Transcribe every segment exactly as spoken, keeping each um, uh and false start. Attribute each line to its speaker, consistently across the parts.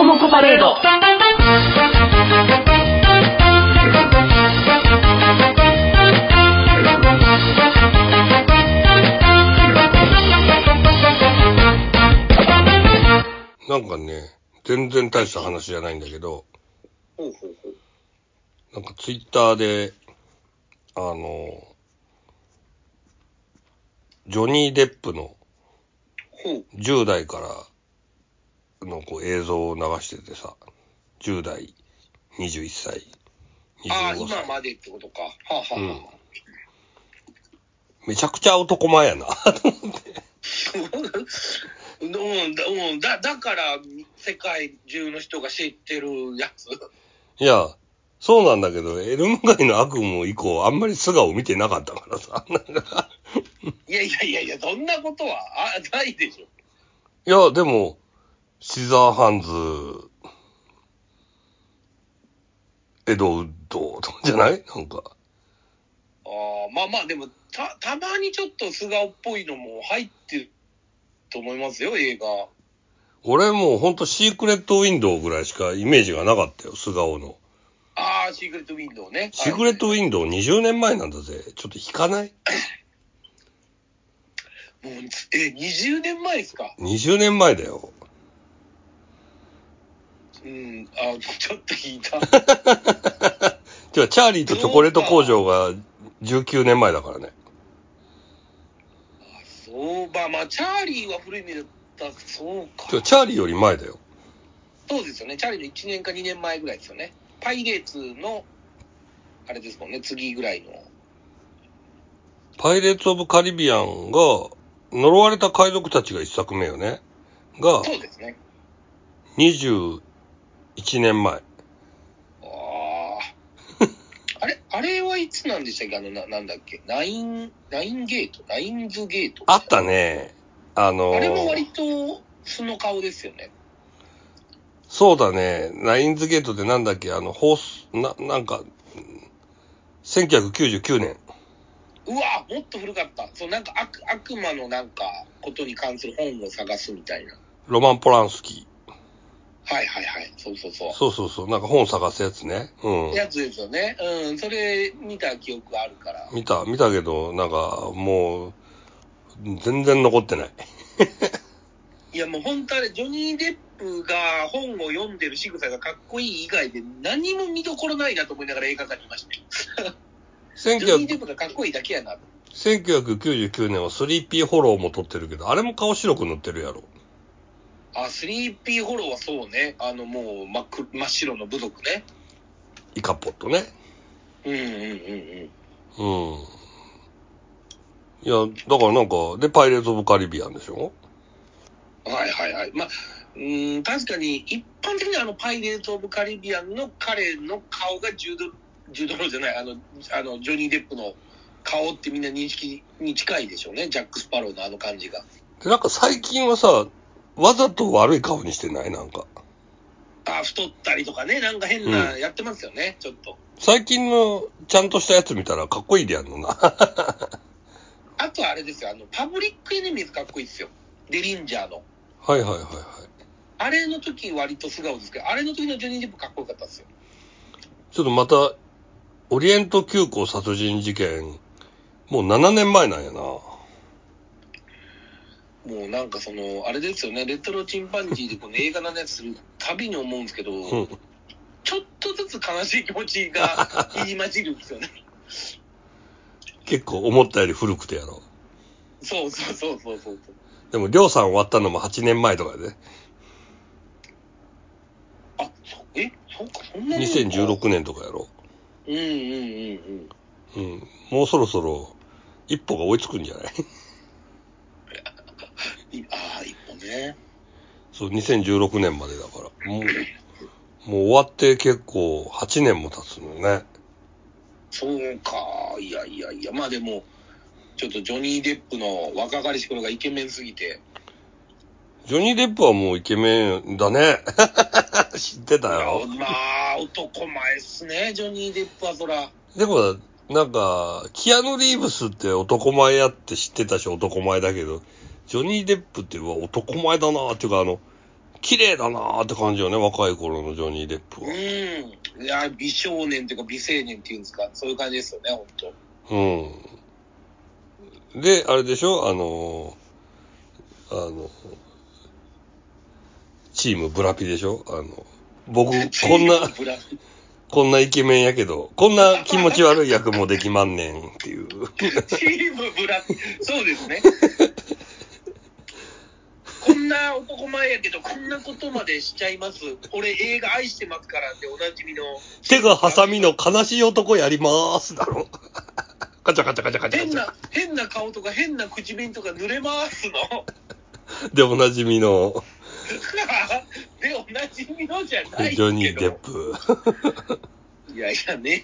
Speaker 1: コモコパレード。
Speaker 2: なんかね、全然大した話じゃないんだけど、
Speaker 3: ほうほうほう。
Speaker 2: なんかツイッターで、あの、ジョニー・デップのじゅう代からのこう映像を流しててさ、じゅう代、にじゅういっさい、にじゅうごさい。
Speaker 3: ああ、今までってことか。はあ、はあ、はあ、うん。
Speaker 2: めちゃくちゃ男前やな、と思って。
Speaker 3: うん、だ、だから世界中の人が知ってるやつ。
Speaker 2: いや、そうなんだけど、エルム街の悪夢以降、あんまり素顔見てなかったからさ。
Speaker 3: いやいやいやいや、そんなことはあないでしょ。
Speaker 2: いや、でも、シザーハンズ、エドウッドとかじゃないなんか。
Speaker 3: ああ、まあまあ、でも、た、たまにちょっと素顔っぽいのも入ってると思いますよ、映画。
Speaker 2: 俺もうほんとシークレットウィンドウぐらいしかイメージがなかったよ、素顔の。
Speaker 3: ああ、シークレットウィンドウね。
Speaker 2: シークレットウィンドウにじゅうねんまえなんだぜ。ちょっと引かない
Speaker 3: もう、え、にじゅうねんまえですか？
Speaker 2: にじゅうねんまえだよ。
Speaker 3: うん、あ、ちょっと引いた。
Speaker 2: じゃあ、チャーリーとチョコレート工場がじゅうきゅうねんまえだからね。
Speaker 3: あ、そう、まあまあ、チャーリーは古い意味だった、そうか。
Speaker 2: チャーリーより前だよ。
Speaker 3: そうですよね。チャーリーのいちねんかにねんまえぐらいですよね。パイレーツの、あれですもんね、次ぐらいの。
Speaker 2: パイレーツ・オブ・カリビアンが、呪われた海賊たちが一作目よね。が、
Speaker 3: そうですね。
Speaker 2: にじゅういちねんまえ。
Speaker 3: ああ。あれ、あれはいつなんでしたっけ？あの、な、なんだっけ？ナイン、ナインゲートナインズゲート
Speaker 2: あったね。あのー、
Speaker 3: あれも割と素の顔ですよね。
Speaker 2: そうだね。ナインズゲートでなんだっけ、あの、ホース、な、なんか、せんきゅうひゃくきゅうじゅうきゅうねん。
Speaker 3: うわ、もっと古かった。そう、なんか悪、悪魔のなんか、ことに関する本を探すみたいな。
Speaker 2: ロマン・ポランスキー。
Speaker 3: はいはいはい。そうそうそう。
Speaker 2: そうそうそう。なんか本探すやつね。うん。
Speaker 3: やつですよね。うん。それ見た記憶あるから。
Speaker 2: 見た、見たけど、なんか、もう、全然残ってない。
Speaker 3: いやもう本当あれ、ジョニー・デップが本を読んでる仕草がかっこいい以外で何も見どころないなと思いながら映画館にいました。ジョニー・デップがかっこいいだけやな。
Speaker 2: せんきゅうひゃくきゅうじゅうきゅうねんはスリーピーホローも撮ってるけど、あれも顔白く塗ってるやろ。
Speaker 3: あ、スリーピーホローはそうね。あのもう真っ黒、真っ白の部族ね。
Speaker 2: イカポットね。
Speaker 3: うんうんうんうん。
Speaker 2: うん。いや、だからなんか、で、パイレーツ・オブ・カリビアンでしょ？
Speaker 3: はいはいはい。まあ、うーん、確かに一般的にあのパイレーツ・オブ・カリビアンの彼の顔がジュード、ジュードローじゃない、あの、あの、ジョニー・デップの顔ってみんな認識に近いでしょうね。ジャック・スパローのあの感じが。
Speaker 2: で、なんか最近はさ、わざと悪い顔にしてないなんか。
Speaker 3: あ、太ったりとかね、なんか変なやってますよね、うん、ちょっと。
Speaker 2: 最近のちゃんとしたやつ見たらかっこいいでやんのな。
Speaker 3: あとあれですよ、あの、パブリックエネミーズかっこいいですよ。デリンジャーの。
Speaker 2: はいはいはいはい。
Speaker 3: あれの時割と素顔ですけど、あれの時のジョニー・デップかっこよかったですよ。
Speaker 2: ちょっとまた、オリエント急行殺人事件、もうななねんまえなんやな。も
Speaker 3: うなんかその、あれですよね、レトロチンパンジーでこの映画のやつするたびに思うんですけど、うん、ちょっとずつ悲しい気持ちが入り混じるんですよね。
Speaker 2: 結構思ったより古くてやろ。
Speaker 3: そうそうそうそうそう。
Speaker 2: でも、りょうさん終わったのもはちねんまえとかでね。
Speaker 3: あ、そ、え、そうか、そんなに。
Speaker 2: にせんじゅうろくねんとかやろ。
Speaker 3: うんうんうんうん。
Speaker 2: うん。もうそろそろ、一歩が追いつくんじゃない？
Speaker 3: ああ、一歩ね。
Speaker 2: そう、にせんじゅうろくねんまでだから。もう、もう終わって結構はちねんも経つのね。
Speaker 3: そうか。いやいやいや。まあでも、ちょっとジョニー・デップの若かりし頃がイケメンすぎて。
Speaker 2: ジョニー・デップはもうイケメンだね。知ってたよ。
Speaker 3: まあ、男前っすね、ジョニー・デップはそら。
Speaker 2: でも、なんか、キアヌ・リーブスって男前やって知ってたし男前だけど、ジョニー・デップってうわ男前だなっていうか、あの、 綺麗だなーって感じよね、若い頃のジョニー・デップは。
Speaker 3: うん。いや、美少年っていうか美青年っていうんですか、そういう感じですよね、ほんと。
Speaker 2: うん。で、あれでしょ、あの、あの、チームブラピでしょ、あの、僕、こんな、こんなイケメンやけど、こんな気持ち悪い役もできまんねんっていう。
Speaker 3: チームブラピ、そうですね。こんな男前やけど、こんなことまでしちゃいます。俺映画愛してますからっておなじみの。
Speaker 2: 手がハサミの悲しい男やりまーすだろ。カチャカチャカチャカチャ。
Speaker 3: 変な、変な顔とか変な口紅とか濡れますの。
Speaker 2: で、おなじみの。
Speaker 3: で、おなじみのじゃないけど。
Speaker 2: ジョニー・デップ。
Speaker 3: いやいやね。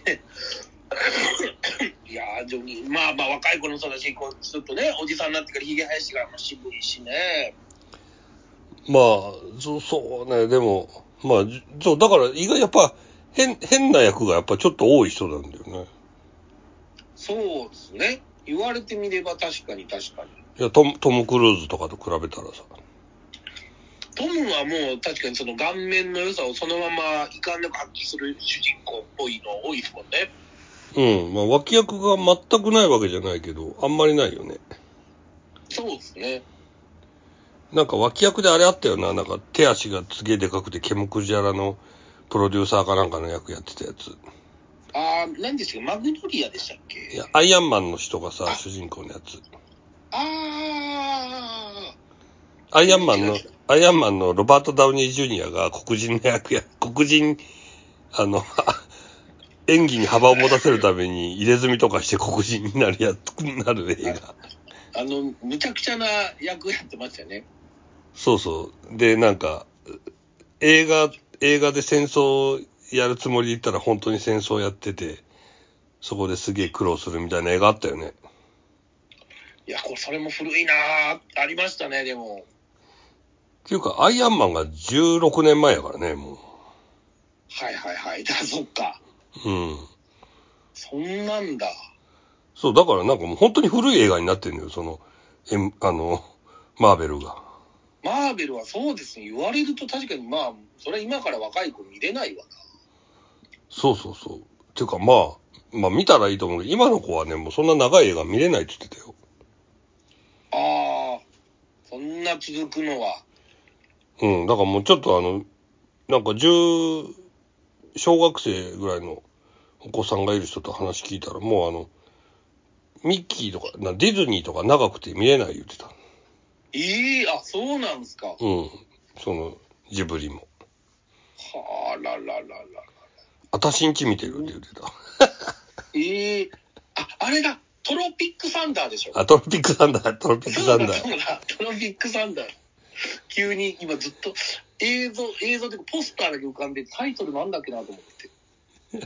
Speaker 3: いやー、ジョニー、まあまあ若い子のそうだし、こう、ちょっとね、おじさんになってからヒゲ生やしてからも渋いしね。
Speaker 2: まあ、そう、そうね、でも、まあ、そう、だから意外やっぱ、変、変な役がやっぱちょっと多い人なんだよね。
Speaker 3: そうですね。言われてみれば確かに確かに。
Speaker 2: いや、トム、トム・クルーズとかと比べたらさ。
Speaker 3: トムはもう確かにその顔面の良さをそのまま遺憾なく発揮する主人公っぽいの多いですもんね。
Speaker 2: うん。まあ、脇役が全くないわけじゃないけど、あんまりないよね。
Speaker 3: そうですね。
Speaker 2: なんか脇役であれあったよな。なんか手足がすげえでかくて、ケムクジャラのプロデューサーかなんかの役やってたやつ。
Speaker 3: あー、何でしたっけ、マグノリアでしたっけ。
Speaker 2: いや、アイアンマンの人がさ、主人公のやつ。
Speaker 3: あー。
Speaker 2: アイアンマンの、アイアンマンのロバート・ダウニー・ジュニアが黒人の役や、黒人、あの、演技に幅を持たせるために入れ墨とかして黒人になるやつ、なる映画。
Speaker 3: あの、むちゃくちゃな役やってましたよね。
Speaker 2: そうそう。で、なんか、映画、映画で戦争やるつもりで言ったら本当に戦争やってて、そこですげえ苦労するみたいな映画あったよね。
Speaker 3: いや、これ、それも古いなぁ。ありましたね、でも。
Speaker 2: っていうか、アイアンマンがじゅうろくねんまえやからね、もう。
Speaker 3: はいはいはい。だ、そっか。
Speaker 2: うん。
Speaker 3: そんなんだ。
Speaker 2: そう、だからなんかもう本当に古い映画になってるのよ、その、え、あの、マーベルが。
Speaker 3: マーベルはそうですね。言われると確かにまあ、それ今から若い子見れないわな。
Speaker 2: そうそうそう。っていうかまあ、まあ見たらいいと思うけど、今の子はね、もうそんな長い映画見れないって言ってたよ。
Speaker 3: ああ、そんな続くのは。
Speaker 2: うん、だからもうちょっとあの、なんか十、小学生ぐらいのお子さんがいる人と話聞いたら、もうあの、ミッキーとか、なディズニーとか長くて見れない言ってた。
Speaker 3: ええー、あ、そうなんですか。
Speaker 2: うん。その、ジブリも。
Speaker 3: はあ、ららららら。
Speaker 2: あたしんち見てるって言ってた。
Speaker 3: ええー、あ、あれだ。トロピックサンダーでしょ。
Speaker 2: あ、トロピックサンダー、トロピックサンダー。
Speaker 3: そうだ、そうだ、トロピックサンダー。急に今ずっと映像、映像でポスターだけ浮かんで、タイトルなんだっけなと思って。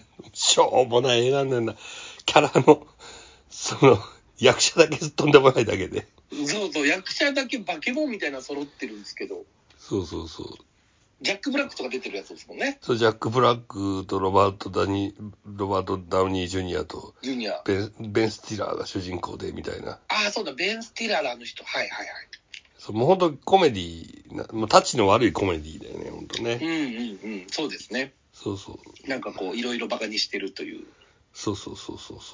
Speaker 2: しょうもない映画なんだ。キャラの、その、役者だけとんでもないだけで。
Speaker 3: そうそう、役者だけバケモンみたいな揃ってるんですけど。
Speaker 2: そうそうそう。
Speaker 3: ジャック・ブラックとか出てるやつですもんね。
Speaker 2: そう、ジャック・ブラックとロバート・ダニー、ロバート・ダウニー・ジュニアと、
Speaker 3: ジュニア。
Speaker 2: ベン、ベン・スティラーが主人公で、みたいな。
Speaker 3: ああ、そうだ、ベン・スティラーのあの人。はいはいはい。
Speaker 2: そう、もうほんとコメディな、もうタチの悪いコメディだよね、ほんとね。
Speaker 3: うんうんうん、そうですね。
Speaker 2: そうそう。
Speaker 3: なんかこう、いろいろバカにしてるという。
Speaker 2: そうそうそうそうそう。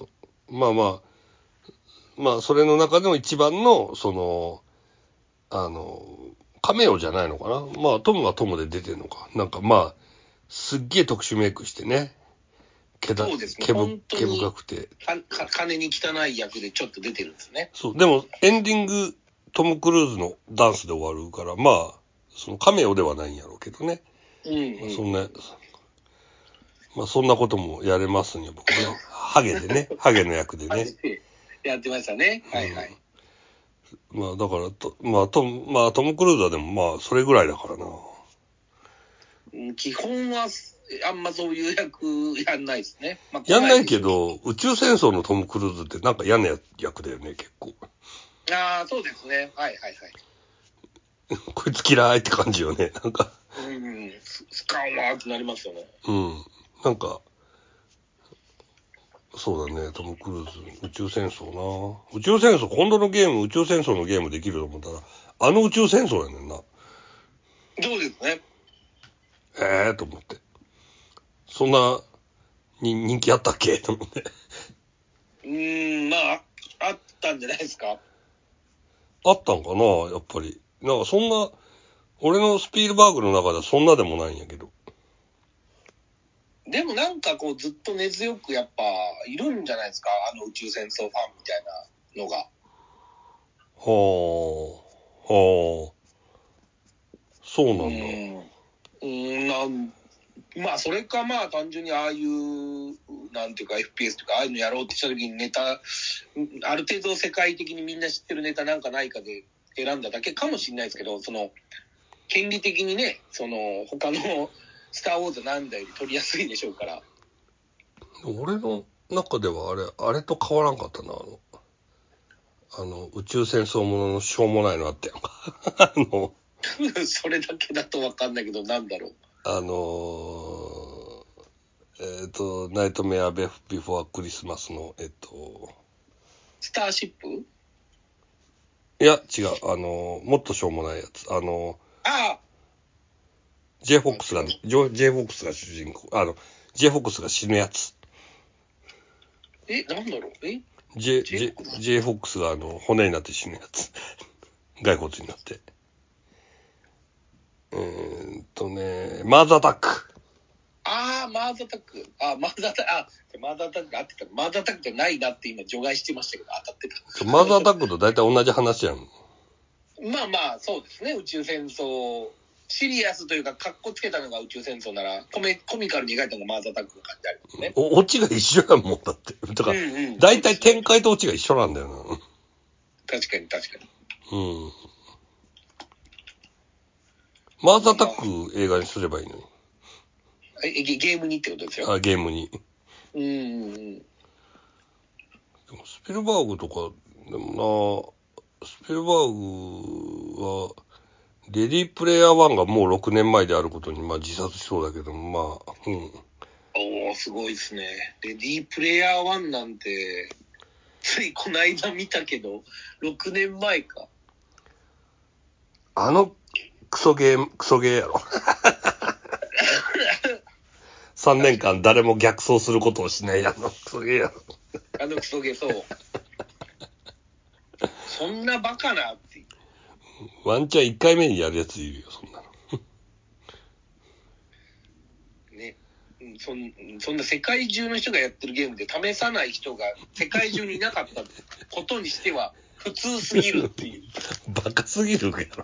Speaker 2: まあまあ、まあ、それの中でも一番の、その、あの、カメオじゃないのかな。まあ、トムはトムで出てるのか。なんかまあ、すっげえ特殊メイクしてね。毛だ、
Speaker 3: そうですね。
Speaker 2: 毛ぶ
Speaker 3: 本当に
Speaker 2: 毛深くて。
Speaker 3: か金に汚い役でちょっと出てるんですね。
Speaker 2: そう。でも、エンディング、トム・クルーズのダンスで終わるから、まあ、そのカメオではないんやろうけどね。
Speaker 3: うん、うん。
Speaker 2: まあ、そんな、まあ、そんなこともやれますね、僕ね。ハゲでね。ハゲの役でね。
Speaker 3: やってましたね。はいはい。
Speaker 2: うん、まあ、だからと、まあ、トム、まあ、トム・クルーズはでも、まあ、それぐらいだからな。
Speaker 3: 基本は、あんまそういう役やんないですね。まあ、
Speaker 2: やんないけど、宇宙戦争のトム・クルーズってなんか嫌な役だよね、結構。
Speaker 3: ああ、そうですね。はいはいはい。
Speaker 2: こいつ嫌いって感じよね、なんか。
Speaker 3: うん、スカンワーってなりますよね。
Speaker 2: うん。なんか、そうだね、トム・クルーズ、宇宙戦争な。宇宙戦争、今度のゲーム、宇宙戦争のゲームできると思ったら、あの宇宙戦争やねんな。
Speaker 3: そうですね。
Speaker 2: ええー、と思って。そんな、に、人気あったっけと思って。
Speaker 3: うーん、まあ、あったんじゃないですか。
Speaker 2: あったんかなやっぱり。なんかそんな、俺のスピールバーグの中ではそんなでもないんやけど。
Speaker 3: でもなんかこうずっと根強くやっぱいるんじゃないですか、あの宇宙戦争ファンみたいなのが。
Speaker 2: はあ、はあ、そうなんだ。
Speaker 3: うーん、うーんなんまあそれかまあ単純にああいうなんていうか エフピーエス とかああいうのやろうってした時にネタある程度世界的にみんな知ってるネタなんかないかで選んだだけかもしれないですけど、その権利的にね、その他のスター・ウォーズなんだより取りやすいでしょうから。
Speaker 2: 俺の中ではあれ、あれと変わらんかったな。あの、あの宇宙戦争もののしょうもないのあったやんか。あの、
Speaker 3: それだけだと分かんないけど、なんだろう。
Speaker 2: あのー、えっ、ー、と、ナイトメアビフォークリスマスの、えっ、ー、と、
Speaker 3: スターシップ
Speaker 2: いや、違う、あのー、もっとしょうもないやつ。あの
Speaker 3: ー、ああ
Speaker 2: J フォックスが、J フォックスが主人公、あの、J フォックスが死ぬやつ。
Speaker 3: え、なんだろうえ
Speaker 2: J、
Speaker 3: J
Speaker 2: J、J フォックスがあの、骨になって死ぬやつ。骸骨になって。えーっとね、マーズアタック。
Speaker 3: ああ、マーズアタック。あーマーズアタック、あ、マーズアタック合ってた。マーズアタックじゃないなって今除外してましたけど、当たってた。
Speaker 2: マーズアタックと大体同じ話やん。
Speaker 3: まあまあ、そうですね。宇宙戦争。シリアスというか、カッコつけたのが宇宙戦争なら、コメコミカルに描いたのがマーズアタックの感じありますね。
Speaker 2: お、オチが一緒やもんだって。だから、
Speaker 3: うんうん、
Speaker 2: 大体展開とオチが一緒なんだよな。
Speaker 3: 確かに確かに。
Speaker 2: うん。マーズアタック映画にすればいいのに。
Speaker 3: えゲゲームにってことですよ。
Speaker 2: あ、ゲームに。
Speaker 3: うんうんうん。
Speaker 2: でもスピルバーグとか、でもな、スピルバーグは、レディープレイヤーワンがもうろくねんまえであることに、まあ自殺しそうだけど、まあ、うん。
Speaker 3: おー、すごいですね。レディープレイヤーワンなんて、ついこの間見たけど、ろくねんまえか。
Speaker 2: あのクソゲー、クソゲーやろ。さんねんかん誰も逆走することをしないあのクソゲーやろ。
Speaker 3: あのクソゲー、そう。そんなバカなっていう。
Speaker 2: ワンチャンいっかいめにやるやついるよ、そんなの。
Speaker 3: ね。そんそんな世界中の人がやってるゲームで試さない人が世界中にいなかったことにしては普通すぎるっていう。
Speaker 2: バカすぎるやろ。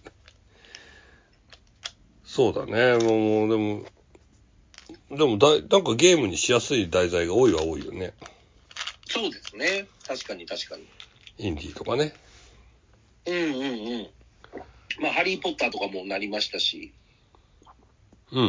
Speaker 2: そうだね。もう、でも、でもだい、なんかゲームにしやすい題材が多いは多いよね。
Speaker 3: そうですね。確かに確かに。
Speaker 2: インディーとかね。
Speaker 3: うんうんうん。まあ、ハリーポッターとかもなりましたし。
Speaker 2: うん。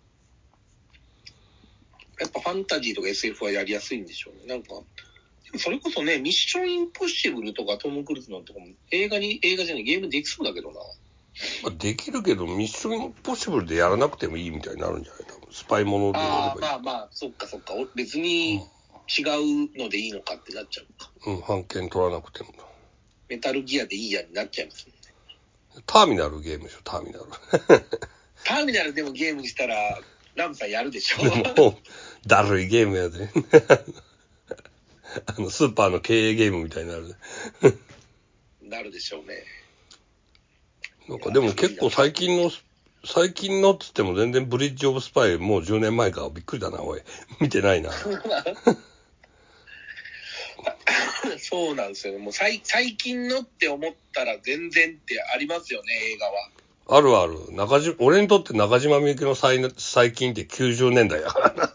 Speaker 3: やっぱファンタジーとか エスエフ はやりやすいんでしょうね。なんか、それこそね、ミッションインポッシブルとかトム・クルーズのとかも映画に、映画じゃない、ゲームできそうだけどな。
Speaker 2: まあ、できるけど、ミッションインポッシブルでやらなくてもいいみたいになるんじゃない多分。スパイものでやればいい。
Speaker 3: ああ、まあまあ、そっかそっか。別に違うのでいいのかってなっちゃうか。
Speaker 2: うん、版権取らなくても。
Speaker 3: メタルギアでいいやになっちゃいますもんね。
Speaker 2: ターミナルゲームでしょ、ターミナル。
Speaker 3: ターミナルでもゲームにしたら、ラムさんやるでしょ。
Speaker 2: でも、だるいゲームやで。あの、スーパーの経営ゲームみたいになる。
Speaker 3: なるでしょうね。
Speaker 2: なんかでも結構最近の、最近のっつっても全然ブリッジオブスパイもうじゅうねんまえか。びっくりだな、おい。見てないな。
Speaker 3: そうなんですよね。もう最最近のって思ったら全然ってありますよね、映画は。
Speaker 2: あるある。中島、俺にとって中島みゆきの最最近ってきゅうじゅうねんだいやからな。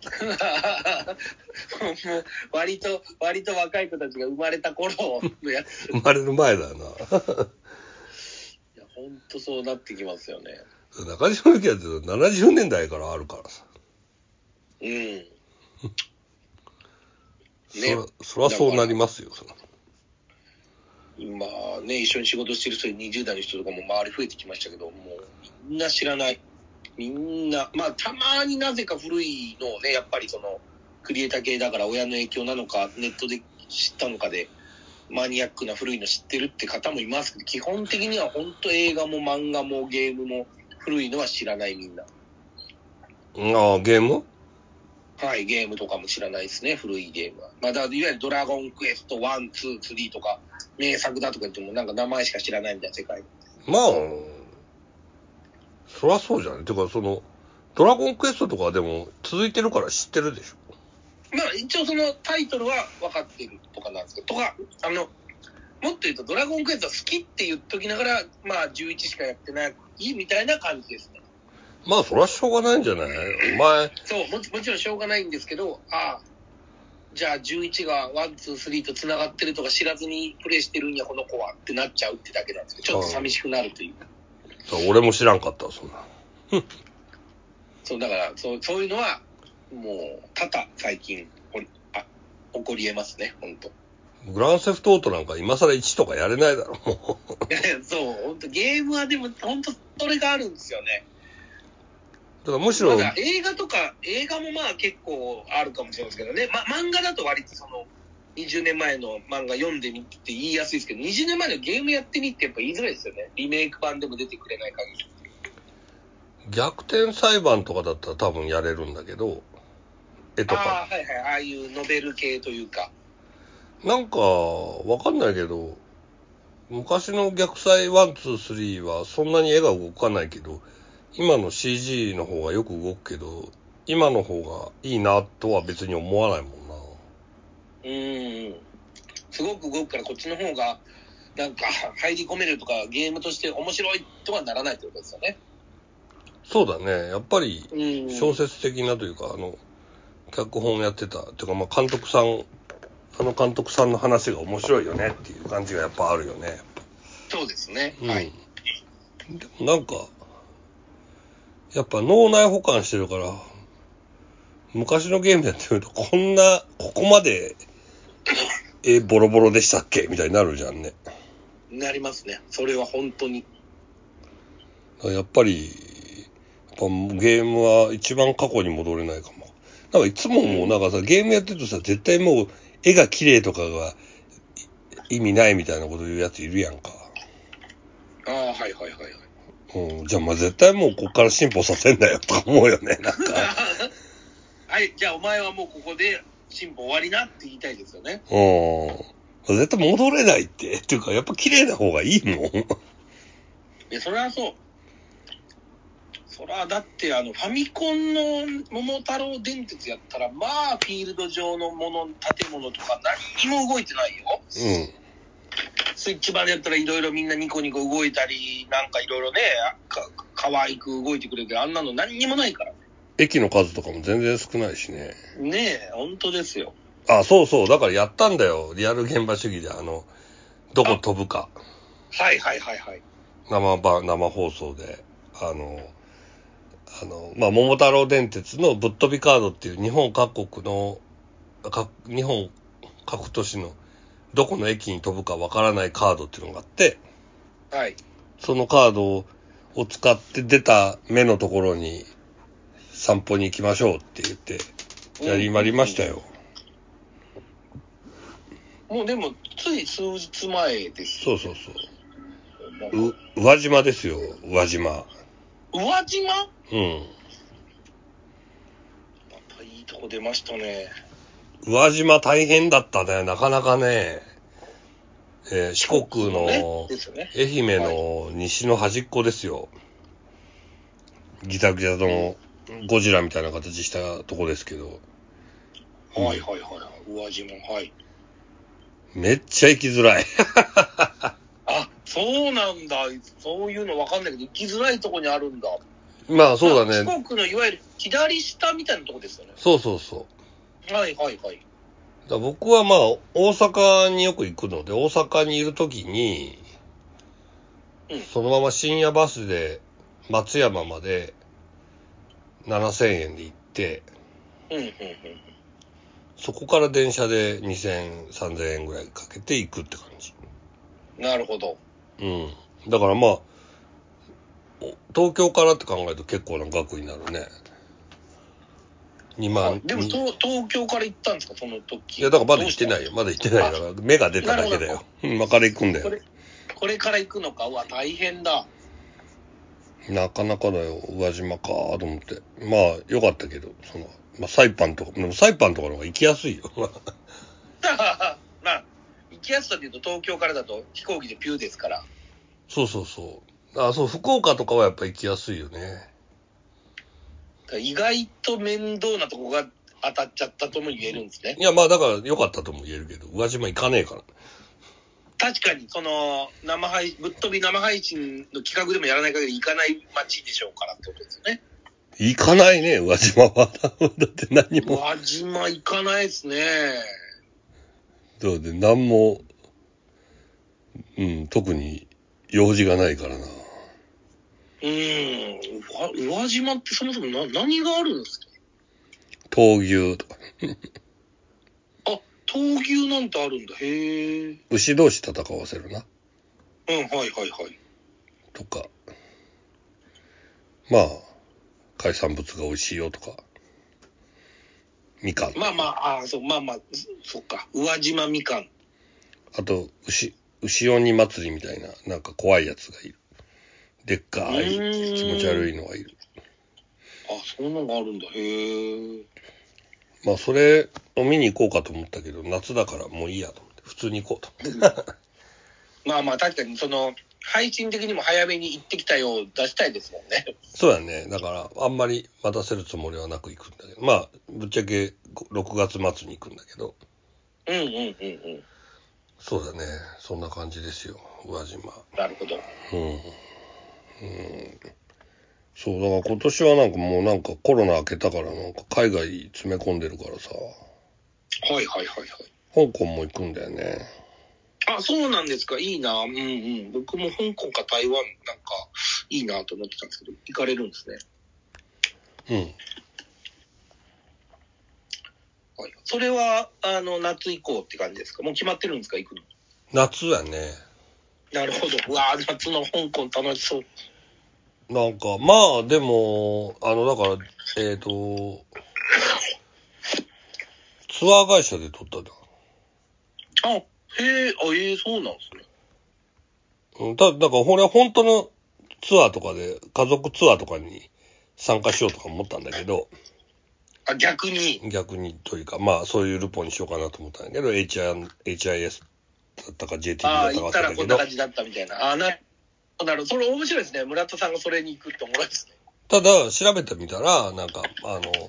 Speaker 3: もう割と割と若い子たちが生まれた頃のやつ。
Speaker 2: 生まれる前だよな。
Speaker 3: いや本当そうなってきますよね。
Speaker 2: 中島みゆきはななじゅうねんだいからあるからさ。
Speaker 3: うん。ね。
Speaker 2: そら、そらそうなりますよ、そら。
Speaker 3: 今ね、一緒に仕事してる人でにじゅう代の人とかも周り増えてきましたけど、もうみんな知らない。みんな、まあたまになぜか古いのをね、やっぱりその、クリエイター系だから親の影響なのか、ネットで知ったのかで、 マニアックな古いの知ってるって方もいますけど、基本的には本当映画も漫画もゲームも古いのは知らないみんな。
Speaker 2: ああ、ゲーム？
Speaker 3: はい、ゲームとかも知らないですね、古いゲームは。まあ、だからいわゆるドラゴンクエストワン、ツー、スリーとか、名作だとか言ってもなんか名前しか知らないみたいな世界。
Speaker 2: まあ、そりゃそうじゃない。てか、その、ドラゴンクエストとかでも続いてるから知ってるでしょ。
Speaker 3: まあ、一応そのタイトルは分かってるとかなんですけど、とか、あの、もっと言うとドラゴンクエスト好きって言っときながら、まあ、じゅういちしかやってないみたいな感じですね。
Speaker 2: まあ、そりゃしょうがないんじゃない？お前。
Speaker 3: そうもち、もちろんしょうがないんですけど、ああ、じゃあじゅういちがワン、ツー、スリーと繋がってるとか知らずにプレイしてるんや、この子はってなっちゃうってだけなんですけど、ちょっと寂しくなるというか。
Speaker 2: 俺も知らんかった、そんな。
Speaker 3: そう、だから、そう、そういうのは、もう、多々最近、あ、起こり得ますね、ほんと。
Speaker 2: グランセフトオートなんか今更いちとかやれないだろ、も
Speaker 3: う。そう、ほんと、ゲームはでも、ほんと、それがあるんですよね。
Speaker 2: だからむしろ。
Speaker 3: まだ映画とか、映画もまあ結構あるかもしれないですけどね。ま、漫画だと割とその、にじゅうねんまえの漫画読んでみて言いやすいですけど、にじゅうねんまえのゲームやってみてやっぱ言いづらいですよね。リメイク版でも出てくれない限り。
Speaker 2: 逆転裁判とかだったら多分やれるんだけど、絵とか。
Speaker 3: ああ、はいはい。ああいうノベル系というか。
Speaker 2: なんか、わかんないけど、昔の逆祭ワン、ツー、スリーはそんなに絵が動かないけど、今の シージー の方がよく動くけど、今の方がいいなとは別に思わないもんな。
Speaker 3: うーん。すごく動くからこっちの方が、なんか入り込めるとかゲームとして面白いとはならないってことですよね。
Speaker 2: そうだね。やっぱり小説的なというか、あの、脚本やってた、というかまあ監督さん、あの監督さんの話が面白いよねっていう感じがやっぱあるよね。
Speaker 3: そうですね。
Speaker 2: うん、
Speaker 3: はい。
Speaker 2: でもなんか、やっぱ脳内保管してるから、昔のゲームやってみるとこんな、ここまで、え、ボロボロでしたっけみたいになるじゃんね。
Speaker 3: なりますね。それは本当に。
Speaker 2: やっぱり、やっぱゲームは一番過去に戻れないかも。なんかいつももうなんかさ、ゲームやってるとさ、絶対もう絵が綺麗とかが意味ないみたいなこと言うやついるやんか。
Speaker 3: ああ、はいはいはいはい。
Speaker 2: うん、じゃあまあ絶対もうこっから進歩させんだよとか思うよね、なんか。
Speaker 3: はい、じゃあお前はもうここで進歩終わりなって言いたいですよね。
Speaker 2: うん。絶対戻れないって。っていうか、やっぱ綺麗な方がいいもん。
Speaker 3: いや、それはそう。それはだってあのファミコンの桃太郎電鉄やったらまあフィールド上のもの建物とか何にも動いてないよ。
Speaker 2: うん。
Speaker 3: スイッチ版でやったらいろいろみんなニコニコ動いたりなんかいろいろねか可愛く動いてくれてあんなの何にもないから。
Speaker 2: 駅の数とかも全然少ないしね。
Speaker 3: ねえ本当ですよ。
Speaker 2: あ、そうそう。だからやったんだよ。リアル現場主義で、あの、どこ飛ぶか。
Speaker 3: はいはいはいはい。
Speaker 2: 生ば、生放送で。あの、あの、まあ、桃太郎電鉄のぶっ飛びカードっていう日本各国の、か日本各都市のどこの駅に飛ぶかわからないカードっていうのがあって、
Speaker 3: はい。
Speaker 2: そのカードを使って出た目のところに散歩に行きましょうって言って、やりまりましたよ。
Speaker 3: もうでも、つい数日前です。
Speaker 2: そうそうそう。う、宇和島ですよ、宇和島。
Speaker 3: 宇和島？
Speaker 2: うん。
Speaker 3: またいいとこ出ましたね。
Speaker 2: 宇和島大変だったね、なかなかね。えー、四国の、愛媛の西の端っこですよ。ギザギザのゴジラみたいな形したとこですけど。
Speaker 3: はいはいはいはい。宇和島、はい。
Speaker 2: めっちゃ行きづらい。
Speaker 3: あ、そうなんだ。そういうの分かんないけど、行きづらいとこにあるんだ。
Speaker 2: まあそうだね。
Speaker 3: 四国のいわゆる左下みたいなとこですよね。
Speaker 2: そうそうそう。
Speaker 3: はいはいはい。
Speaker 2: だ僕はまあ大阪によく行くので、大阪にいるときに、うん、そのまま深夜バスで松山までななせんえんで行って、うんうんうん、そこから電車でにせん、さんぜんえんぐらいかけて行くって感じ。
Speaker 3: なるほど。
Speaker 2: うん。だからまあ、東京からって考えると結構な額になるね。 にまん。
Speaker 3: はい、でも東、東京から行ったんですか、その時。
Speaker 2: いや、だからまだ行ってないよ。まだ行ってないから、目が出ただけだよ。今から行くんだよ。
Speaker 3: これ、これから行くのか。うわ、大変だ。
Speaker 2: なかなかだよ、宇和島かと思って。まあ、よかったけど、その、まあ、サイパンとか、でもサイパンとかの方が行きやすいよ。
Speaker 3: まあ、行きやすさで言うと東京からだと飛行機でピューですから。
Speaker 2: そうそうそう。あ、そう、福岡とかはやっぱ行きやすいよね。
Speaker 3: 意外と面倒なとこが当たっちゃったとも言えるんですね。
Speaker 2: いや、まあだから良かったとも言えるけど、宇和島行かねえから。
Speaker 3: 確かに、その、生配、ぶっ飛び生配信の企画でもやらない限り行かない街でしょうからってことですよね。
Speaker 2: 行かないね、宇和島は。だって何も。
Speaker 3: 宇和島行かないですね。
Speaker 2: そうで、何も、うん、特に用事がないからな。
Speaker 3: うーん。宇和島ってそもそもな何があるんですか？
Speaker 2: 闘牛とか。
Speaker 3: あ、闘牛なんてあるんだ。へえ。
Speaker 2: 牛同士戦わせるな。
Speaker 3: うん、はいはいはい。
Speaker 2: とか。まあ、海産物が美味しいよとか。みかん。
Speaker 3: まあまあ、ああ、そう、まあまあ、そっか。宇和島みかん。
Speaker 2: あと、牛、牛鬼祭りみたいな、なんか怖いやつがいる。でっかい、気持ち悪いのがいる。
Speaker 3: あ、そんなのがあるんだ。へえ。
Speaker 2: まあ、それを見に行こうかと思ったけど、夏だからもういいやと思って、普通に行こうと思って。
Speaker 3: まあまあ、確かに、その、配信的にも早めに行ってきたよう出したいですもんね。
Speaker 2: そうだね。だから、あんまり待たせるつもりはなく行くんだけど、まあ、ぶっちゃけろくがつ末に行くんだけど。
Speaker 3: うんうんうんうん。
Speaker 2: そうだね。そんな感じですよ、宇和島。
Speaker 3: なるほど。
Speaker 2: うん。うん。そう、だから今年はなんかもうなんかコロナ明けたからなんか海外詰め込んでるからさ。
Speaker 3: はいはいはいはい。
Speaker 2: 香港も行くんだよね。
Speaker 3: あ、そうなんですか。いいな。うんうん。僕も香港か台湾なんかいいなと思ってたんですけど、行かれるんですね。
Speaker 2: うん。
Speaker 3: はい。それは、あの、夏以降って感じですか？もう決まってるんですか？行くの。
Speaker 2: 夏やね。
Speaker 3: なるほど。うわぁ、夏の香港楽しそう。
Speaker 2: なんか、まあ、でも、あの、だから、えっと、ツアー会社で撮ったじ
Speaker 3: あ、へえ、あ、ええ、そうなんですね。
Speaker 2: ゃん。うん、ただ、だから、これは本当のツアーとかで、家族ツアーとかに参加しようとか思ったんだけど、
Speaker 3: あ、逆に。
Speaker 2: 逆にというか、まあ、そういうルポにしようかなと思ったんだけど、エイチアイエイチだったか ジェイティービー
Speaker 3: ああ、
Speaker 2: だったか
Speaker 3: 行ったら
Speaker 2: 忘れたけど、
Speaker 3: こんな感じだったみたいな。あ、なるほど。なるほど。それ面白いですね。村田さんがそれに行くっておもろいですね。
Speaker 2: ただ、調べてみたら、なんか、あの、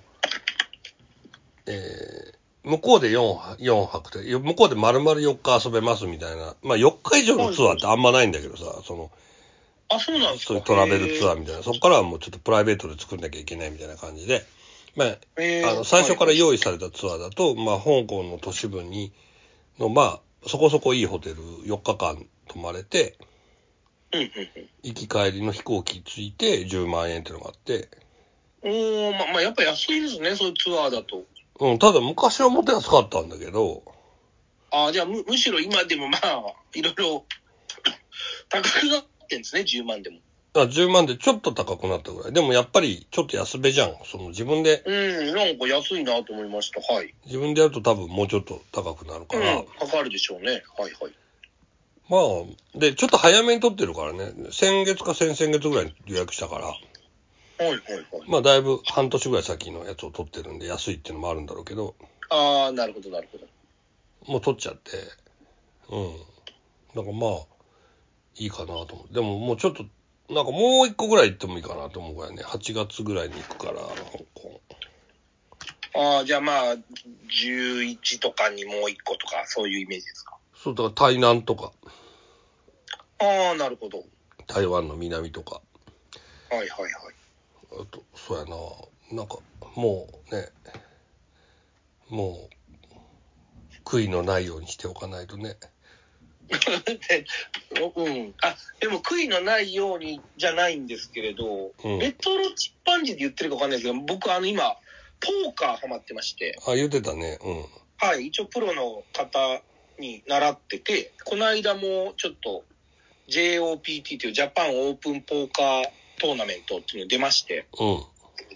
Speaker 2: えー、向こうでよん、よんはくで、向こうで丸々よっか遊べますみたいな、まあよっか以上のツアーってあんまないんだけどさ、その、
Speaker 3: あ、そうなんですか。
Speaker 2: そういうトラベルツアーみたいな、そこからはもうちょっとプライベートで作んなきゃいけないみたいな感じで、まあ、あの、最初から用意されたツアーだと、まあ、香港の都市部に、の、まあ、そこそこいいホテルよっかかん泊まれて、
Speaker 3: うんうんうん。
Speaker 2: 行き帰りの飛行機着いてじゅうまんえんっていうのがあって、
Speaker 3: おー、ま、まあ、やっぱ安いですね、そういうツアーだと。
Speaker 2: うん、ただ昔はもっと安かったんだけど、
Speaker 3: ああ、じゃあむ、むしろ今でもまあ、いろいろ高くなってんですね、じゅうまんでも。
Speaker 2: あ、じゅうまんでちょっと高くなったぐらい。でもやっぱりちょっと安めじゃん。その自分で。
Speaker 3: うん、なんか安いなと思いました。はい。
Speaker 2: 自分でやると多分もうちょっと高くなるから。
Speaker 3: うん、かかるでしょうね。はいはい。
Speaker 2: まあ、で、ちょっと早めに取ってるからね。先月か先々月ぐらいに予約したから。
Speaker 3: はいはいはい。
Speaker 2: まあだいぶ半年ぐらい先のやつを取ってるんで安いっていうのもあるんだろうけど。
Speaker 3: ああ、なるほどなるほど。
Speaker 2: もう取っちゃって。うん。だからまあ、いいかなと思う。でももうちょっと、なんかもう一個ぐらい行ってもいいかなと思うぐらいね。はちがつぐらいに行くから、香港。
Speaker 3: ああ、じゃあまあ、じゅういちとかにもう一個とか、そういうイメージですか。
Speaker 2: そう、だから台南とか、
Speaker 3: ああ、なるほど。
Speaker 2: 台湾の南とか。
Speaker 3: はいはいはい。
Speaker 2: あと、そうやな。なんか、もうね、もう、悔いのないようにしておかないとね。
Speaker 3: でうん。あ、でも悔いのないようにじゃないんですけれど、
Speaker 2: うん、
Speaker 3: レトロチンパンジーで言ってるかわかんないですけど、僕あの今、ポーカーハマってまして。
Speaker 2: あ、言ってたね。うん。
Speaker 3: はい、一応プロの方に習ってて、この間もちょっと ジェイオーピーティー というジャパンオープンポーカートーナメントっていうの出まして、
Speaker 2: うん。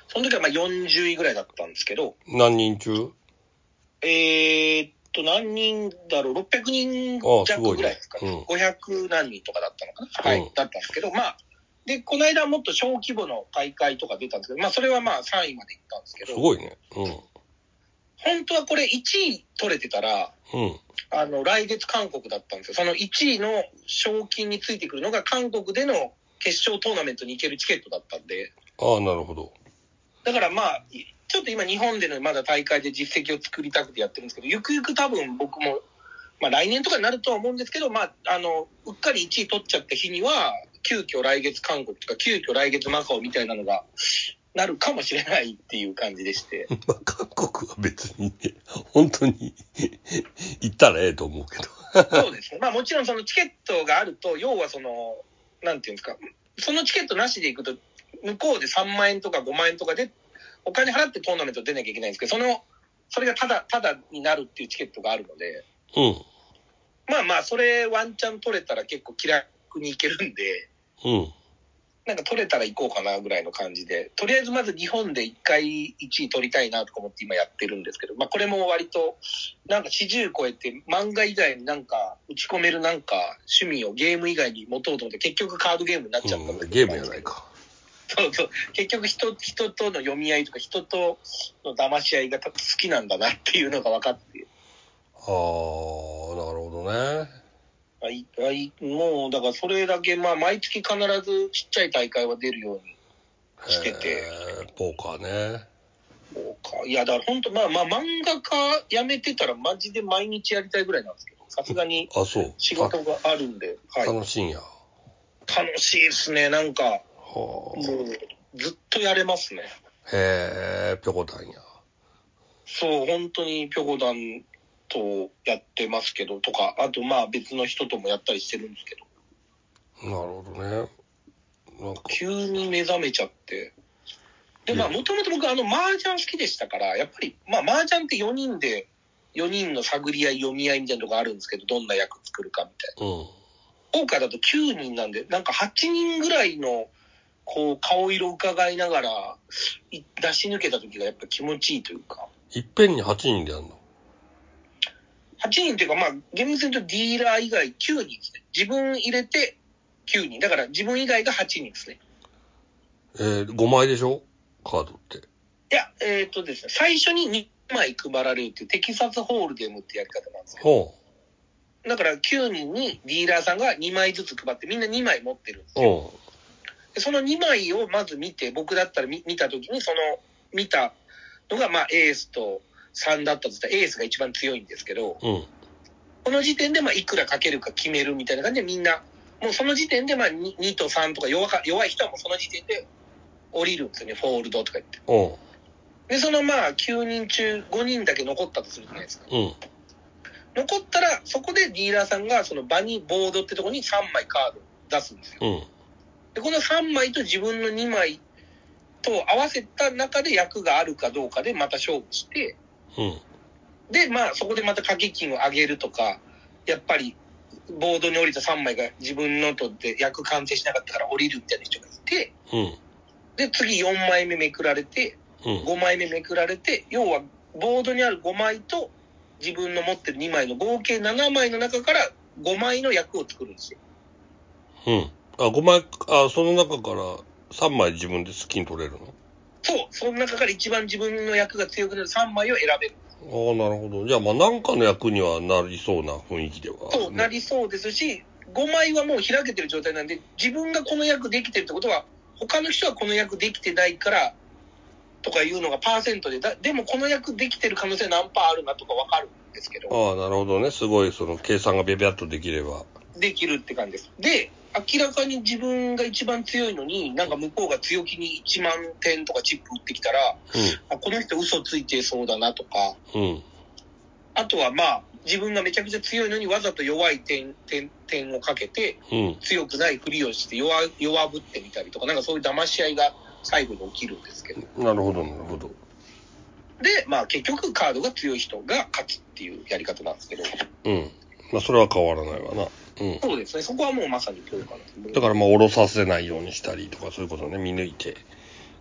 Speaker 3: その時はまあよんじゅういぐらいだったんですけど。
Speaker 2: 何人中？
Speaker 3: えーっと、何人だろう、ろっぴゃくにん弱ぐらいですかね。ねうん、ごひゃくなんにんとかだったのかな。はい、うん、だったんですけど、まあ、で、この間もっと小規模の大会とか出たんですけど、まあ、それはまあさんいまで行ったんですけど。
Speaker 2: すごいね。うん。
Speaker 3: 本当はこれいちい取れてたら、うん、あの、来月韓国だったんですよ。そのいちいの賞金についてくるのが韓国での決勝トーナメントに行けるチケットだったんで。
Speaker 2: ああ、なるほど。
Speaker 3: だからまあ、ちょっと今日本でのまだ大会で実績を作りたくてやってるんですけど、ゆくゆく多分僕も、まあ来年とかになるとは思うんですけど、まあ、あの、うっかりいちい取っちゃった日には、急遽来月韓国とか、急遽来月マカオみたいなのが、なるかもしれないっていう感じでして。
Speaker 2: まあ、韓国は別にね、本当に行ったらええと思うけ
Speaker 3: ど。そうですね。まあもちろんそのチケットがあると、要はその、なんていうんですか、そのチケットなしで行くと、向こうでさんまんえんとかごまんえんとかで、お金払ってトーナメント出なきゃいけないんですけど、その、それがただ、ただになるっていうチケットがあるので、
Speaker 2: うん。
Speaker 3: まあまあ、それワンチャン取れたら結構気楽に行けるんで、
Speaker 2: うん。
Speaker 3: なんか取れたら行こうかなぐらいの感じで、とりあえずまず日本で一回いちい取りたいなとか思って今やってるんですけど、まあこれも割と、なんかよんじゅう超えて漫画以外になんか打ち込めるなんか趣味をゲーム以外に持とうと思って結局カードゲームになっちゃったんですけど、うん、
Speaker 2: ゲームやないか。
Speaker 3: そうそう。結局人、人との読み合いとか人との騙し合いが好きなんだなっていうのが分かって。
Speaker 2: ああ、なるほどね。
Speaker 3: はい、はい、もう、だからそれだけ、まあ、毎月必ずちっちゃい大会は出るようにしてて。
Speaker 2: ポーカーね。
Speaker 3: ポーカー。いや、だから本当、まあまあ、漫画家辞めてたらマジで毎日やりたいぐらいなんですけど、さすがに仕事があるんで。
Speaker 2: はい、楽しいんや。
Speaker 3: 楽しいですね、なんか。はあ、もう、ずっとやれますね。
Speaker 2: へえ、ぴょこたんや。
Speaker 3: そう、本当にぴょこたんとやってますけど、とか、あとまあ別の人ともやったりしてるんですけ
Speaker 2: ど。なるほどね。
Speaker 3: なんか急に目覚めちゃって。で、まあもともと僕あの麻雀好きでしたから、やっぱり、まあ麻雀ってよにんで、よにんの探り合い、読み合いみたいなとこあるんですけど、どんな役作るかみたいな。うん。ポーカーだときゅうにんなんで、なんかはちにんぐらいの、こう、顔色伺いながら、出し抜けた時がやっぱ気持ちいいというか。
Speaker 2: いっぺんにはちにんでやるの？
Speaker 3: はちにんっていうか、まあ、厳密に言うとディーラー以外きゅうにんですね。自分入れてきゅうにん。だから自分以外がはちにんですね。
Speaker 2: えー、ごまいでしょ？カードって。い
Speaker 3: や、えー、っとですね、最初ににまい配られるっていうテキサスホールデムってやり方なんですけど。ほう。だからきゅうにんにディーラーさんがにまいずつ配ってみんなにまい持ってるんですよ。でそのにまいをまず見て、僕だったら 見, 見たときにその見たのがまあエースとさんだったとしたらエースが一番強いんですけど、うん、この時点でまあいくらかけるか決めるみたいな感じでみんな、もうその時点でまあ 2, にとさんとか 弱, か弱い人はもうその時点で降りるんですよね、フォールドとか言って。うん、で、そのまあきゅうにん中ごにんだけ残ったとするじゃないですか。うん、残ったらそこでディーラーさんがその場にボードってとこにさんまいカードを出すんですよ。うん、でこのさんまいと自分のにまいと合わせた中で役があるかどうかでまた勝負して、うん、で、まあそこでまた掛け金を上げるとか、やっぱりボードに降りたさんまいが自分のとって役完成しなかったから降りるみたいな人がいて、うん、で、次よんまいめめくられて、うん、ごまいめめくられて、要はボードにあるごまいと自分の持ってるにまいの合計ななまいの中からごまいの役を作るんですよ。
Speaker 2: うん。あ、ごまい、あ、その中からさんまい自分で好きに取れるの？
Speaker 3: そう、その中から一番自分の役が強くなるさんまいを選べる。
Speaker 2: ああ、なるほど。じゃあ、まあ、なんかの役にはなりそうな雰囲気では、ね。
Speaker 3: そう、なりそうですし、ごまいはもう開けてる状態なんで、自分がこの役できてるってことは、他の人はこの役できてないから、とかいうのがパーセントで、だでもこの役できてる可能性何パーあるなとかわかるんですけど。
Speaker 2: ああ、なるほどね。すごい、その、計算がビャビャっとできれば。
Speaker 3: できるって感じです。で、明らかに自分が一番強いのに、なんか向こうが強気にいちまんてんとかチップ打ってきたら、うん、あこの人嘘ついてそうだなとか、うん、あとはまあ、自分がめちゃくちゃ強いのにわざと弱い点、点、点をかけて、うん、強くないふりをして弱、弱ぶってみたりとか、なんかそういう騙し合いが最後に起きるんですけど。
Speaker 2: なるほど、なるほど。
Speaker 3: で、まあ結局カードが強い人が勝つっていうやり方なんですけど。
Speaker 2: うん。まあそれは変わらないわな。
Speaker 3: うん、そうですね。そこはもうまさにポーカーなんです。
Speaker 2: だからまあ下ろさせないようにしたりとかそういうことね、見抜いて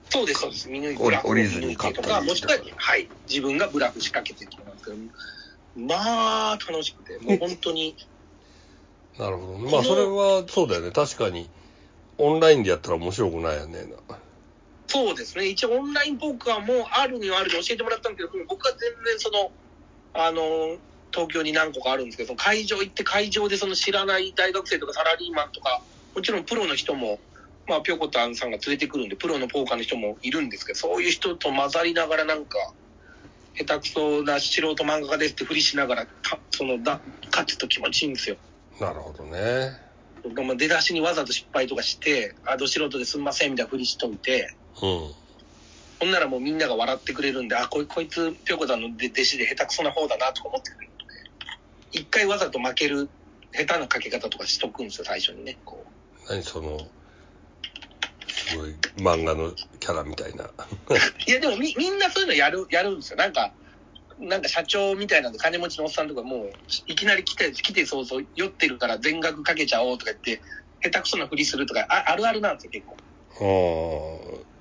Speaker 3: そうです、そうです。見抜いて、ブラフを見抜いてとか、もしくは、はい、自分がブラフ仕掛けてとかなんですけど、まあ、楽しくて、もう本当に。
Speaker 2: なるほどね。まあ、それはそうだよね。確かに、オンラインでやったら面白くないよね。
Speaker 3: そうですね。一応オンラインポーカーもあるにはあるで教えてもらったんだけど、僕は全然その、あの、東京に何個かあるんですけど、その会場行って会場でその知らない大学生とかサラリーマンとか、もちろんプロの人も、まあ、ぴょこたんさんが連れてくるんで、プロのポーカーの人もいるんですけど、そういう人と混ざりながらなんか、下手くそな素人漫画家ですってふりしながら、そのだ、勝つと気持ちいいんですよ。
Speaker 2: なるほどね。
Speaker 3: 出だしにわざと失敗とかして、あ、ど素人ですんませんみたいなふりしといて、うん。ほんならもうみんなが笑ってくれるんで、あ、こい、こいつ、ぴょこたんの弟子で下手くそな方だなとか思ってくれるので、一回わざと負ける下手なかけ方とかしとくんですよ、最初にね。こ
Speaker 2: う何その、すごい漫画のキャラみたいな。
Speaker 3: いやでもみ、みんなそういうのやる、やるんですよ。なんか、なんか社長みたいなんで金持ちのおっさんとかもう、いきなり来て、来てそうそう酔ってるから全額かけちゃおうとか言って、下手くそなふりするとか、あ、あるあるなんですよ、結構。はあ。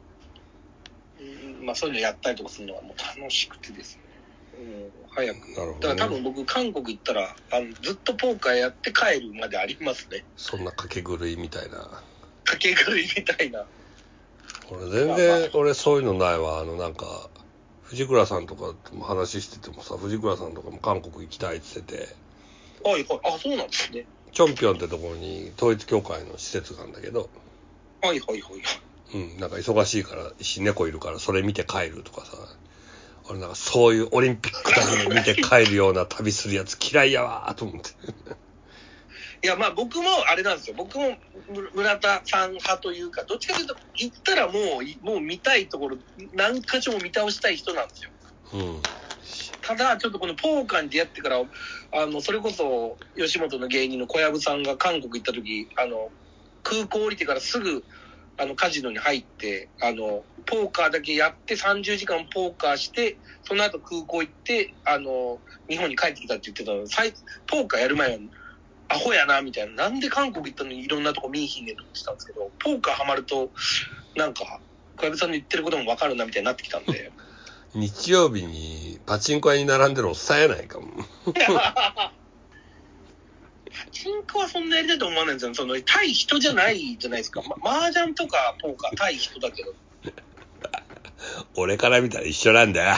Speaker 3: まあそういうのやったりとかするのはもう楽しくてですね。うん、早く。なるほどね。だから多分僕韓国行ったらあのずっとポーカーやって帰るまでありますね。
Speaker 2: そんな賭け狂いみたいな。
Speaker 3: 賭け狂いみたいな。
Speaker 2: 俺全然、まあまあ、俺そういうのないわ。あのなんか藤倉さんとかとも話しててもさ、藤倉さんとかも韓国行きたいって言ってて。
Speaker 3: はいはい。あ、そうなんですね。
Speaker 2: チョンピョンってところに統一教会の施設があるんだけど。
Speaker 3: はいはいはい。
Speaker 2: うん、なんか忙しいから、し猫いるからそれ見て帰るとかさ。俺なんかそういうオリンピックだけで見て帰るような旅するやつ嫌いやわーと思って。
Speaker 3: いやまあ僕もあれなんですよ。僕も村田さん派というか、どっちかというと行ったらもう、もう見たいところ何か所も見倒したい人なんですよ。うん。ただちょっとこのポーカーに出会ってから、あの、それこそ吉本の芸人の小籔さんが韓国行った時、あの、空港降りてからすぐ、あの、カジノに入って、あの、ポーカーだけやってさんじゅうじかんポーカーして、その後空港行って、あの、日本に帰ってきたって言ってたの。ポーカーやる前は、アホやな、みたいな。なんで韓国行ったのにいろんなとこ見いひんねんと思ってたんですけど、ポーカーハマると、なんか、小籔さんの言ってることもわかるな、みたいになってきたんで。
Speaker 2: 日曜日にパチンコ屋に並んでるおっさんやないかも。
Speaker 3: パチンコはそんなやりたいと思わないんですよ。その、対人じゃないじゃないですか。ま、麻雀とかポーカー対人だけど。
Speaker 2: 俺から見たら一緒なんだよ。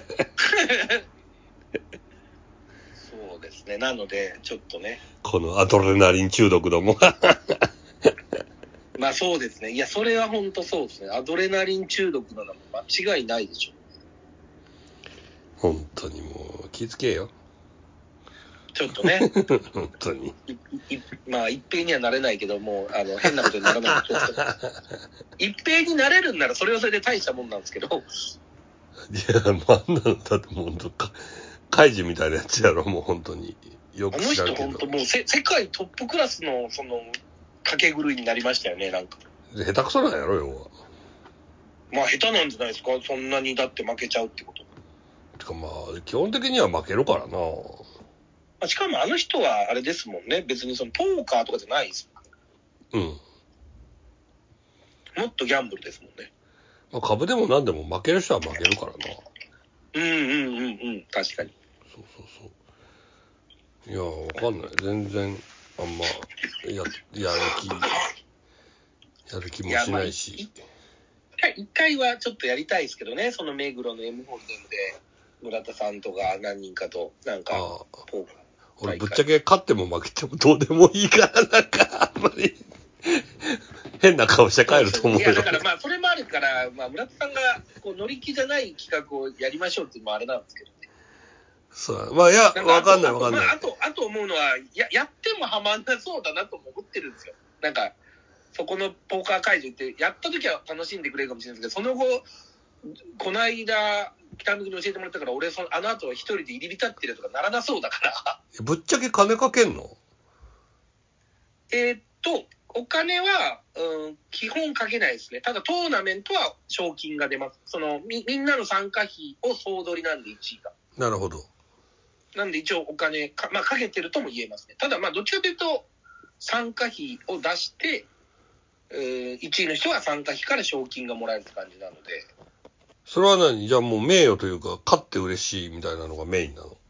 Speaker 3: そうですね。なので、ちょっとね。
Speaker 2: このアドレナリン中毒ども。
Speaker 3: まあそうですね。いや、それは本当そうですね。アドレナリン中毒なのも間違いないでしょ。
Speaker 2: 本当にもう、気付けよ。
Speaker 3: ちょっとね。
Speaker 2: 本当に。
Speaker 3: いいまあ、一平にはなれないけども、あの、変なことにならない気をつけて。一平になれるんならそれはそれで大したもんなんですけど。い
Speaker 2: や、まあ、なんだってもう、カイジみたいなやつやろ、もう本当に。よく知らんけど。あの人本当もうせ世界トップクラスの、その、賭け狂いになりましたよね、なんか。 下手くそなんやろ、要は。
Speaker 3: まあ、下手なんじゃないですか、そんなにだって負けちゃうってこと。
Speaker 2: てかまあ、基本的には負けるからな。
Speaker 3: しかもあの人はあれですもんね。別にそのポーカーとかじゃないですもん。うん。もっとギャンブルですもんね。
Speaker 2: まあ、株でも何でも負ける人は負けるからな。
Speaker 3: うんうんうんうん。確かに。
Speaker 2: そうそうそう。いや、わかんない。全然、あんま、や、やる気、やる気もしないし。
Speaker 3: まあ、一回はちょっとやりたいですけどね。その目黒の M ホールデムで、村田さんとか何人かと、なんか、ポーカー。
Speaker 2: 俺ぶっちゃけ勝っても負けてもどうでもいいから、なんか、あんまり、変な顔して帰ると思うよ。
Speaker 3: いや、だからまあ、それもあるから、まあ、村田さんが、こう、乗り気じゃない企画をやりましょうっていうのもあれなんですけどね。
Speaker 2: そう。まあ、いや、わかんないわかんない。
Speaker 3: まあ、あと、あと思うのは、や、やってもハマんなそうだなとも思ってるんですよ。なんか、そこのポーカー会場行って、やった時は楽しんでくれるかもしれないですけど、その後、この間、北向きに教えてもらったから、俺、その、あの後一人で入り浸ってるとかならなそうだから。
Speaker 2: ぶっちゃけ金かけんの？
Speaker 3: えー、っと、お金は、うん、基本かけないですね。ただトーナメントは賞金が出ます。その、み、みんなの参加費を総取りなんでいちいが。
Speaker 2: なるほど。
Speaker 3: なんで一応お金か、まあかけてるとも言えますね。ただまあどっちかというと、参加費を出して、 えー、いちいの人は参加費から賞金がもらえるって感じなので。
Speaker 2: それは何？じゃあもう名誉というか、勝って嬉しいみたいなのがメインなの？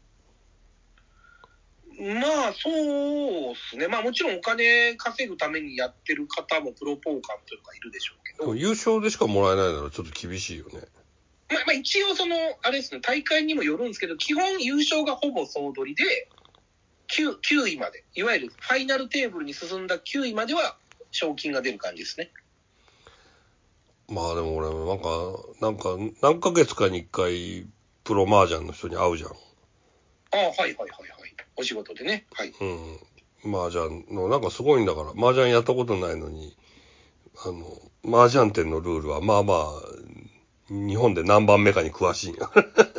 Speaker 3: まあ、そうですね。まあもちろんお金稼ぐためにやってる方もプロポーカーっていうのがいるでしょうけど。
Speaker 2: でも優勝でしかもらえないならちょっと厳しいよね。
Speaker 3: まあ、まあ一応その、あれですね、大会にもよるんですけど、基本優勝がほぼ総取りで、きゅう, きゅういまで、いわゆるファイナルテーブルに進んだきゅういまでは賞金が出る感じですね。
Speaker 2: まあでも俺なんかなんか何ヶ月かに一回プロ麻雀の人に会うじゃん。
Speaker 3: ああ、はいはいはいはい。お仕事でね。はい。
Speaker 2: うん。麻雀のなんかすごいんだから、麻雀やったことないのに、あの麻雀店のルールはまあまあ日本で何番目かに詳しいんや。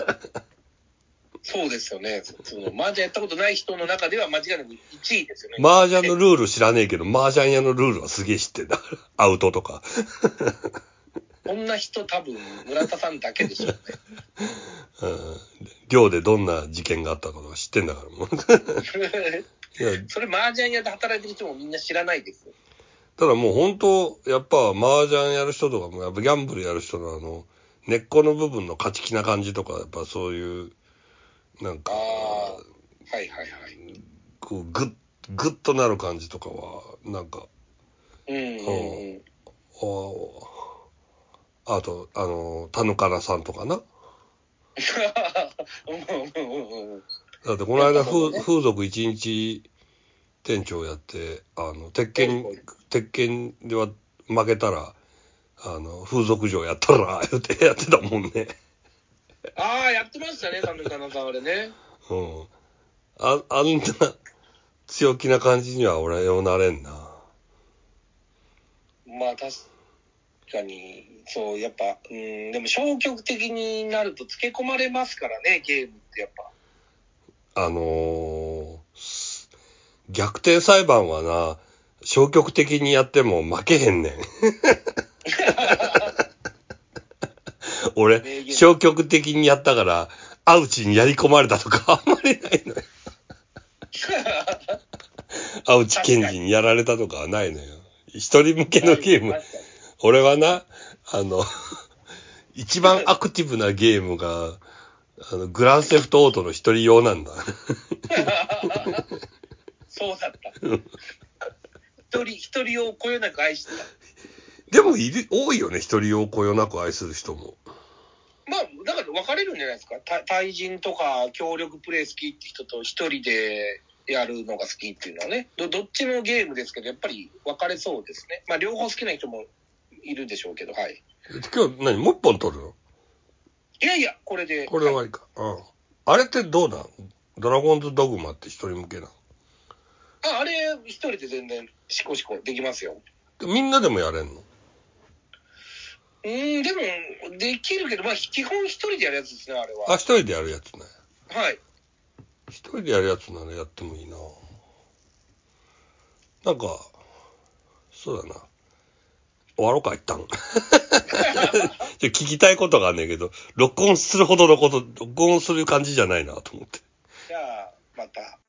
Speaker 3: そうですよね。その麻雀やったことない人の中では間違いなくいちいですよね。
Speaker 2: 麻雀のルール知らねえけど、麻雀屋のルールはすげえ知ってんだ。アウトとか。
Speaker 3: こんな人多分村田さんだけでしょうね。
Speaker 2: うん。寮でどんな事件があったかとか知ってんだからもう。
Speaker 3: それ麻雀屋で働いてる人もみんな知らないですよ。
Speaker 2: ただもう本当、やっぱ麻雀やる人とかも、やっぱギャンブルやる人のあの、根っこの部分の勝ち気な感じとか、やっぱそういう、なんか、
Speaker 3: はいはいはい。
Speaker 2: こう、グッ、グッとなる感じとかは、なんか、
Speaker 3: うんうんうん。
Speaker 2: あ, あと、あの、田ぬからさんとかな。だってこの間、風、ね、風俗一日店長やって、あの、鉄拳、鉄拳では負けたら、あの、風俗嬢やったら、言ってやってたもんね。
Speaker 3: ああ、やってましたね、田ぬかなさんあれね。
Speaker 2: うん。あ、あんな強気な感じには俺はようなれんな。
Speaker 3: まあ確かに、そう、やっぱ、うん、でも消極的になるとつけ込まれますからね、ゲームってやっぱ。
Speaker 2: あのー、逆転裁判はな、消極的にやっても負けへんねん。俺、消極的にやったから、アウチにやり込まれたとかあんまりないのよ。アウチ検事にやられたとかはないのよ。一人向けのゲーム。俺はな、あの、一番アクティブなゲームが、あの、グランセフトオートの一人用なんだ。
Speaker 3: そうだった。一人、一人をこよなく愛してた。
Speaker 2: でもいる、多いよね、一人をこよなく愛する人も。
Speaker 3: まあ、だから分かれるんじゃないですか。対人とか協力プレイ好きって人と一人でやるのが好きっていうのはね。ど、どっちのゲームですけど、やっぱり分かれそうですね。まあ、両方好きな人もいるでしょうけど、はい。
Speaker 2: 今日何、もう一本取るの？
Speaker 3: いやいや、これで。
Speaker 2: これで終わりか。はい、うん。あれってどうなん？ドラゴンズドグマって一人向けなの？
Speaker 3: あ、あれ一人で全然シコシコできますよ。
Speaker 2: みんなでもやれんの？
Speaker 3: うん、でも、できるけど、まあ、基本一人でやるやつですね、あれは。
Speaker 2: あ、一人でやるやつね。
Speaker 3: はい。
Speaker 2: 一人でやるやつならやってもいいな。なんか、そうだな。終わろうか、一旦。聞きたいことがあんねんけど、録音するほどのこと、録音する感じじゃないなと思って。
Speaker 3: じゃあ、また。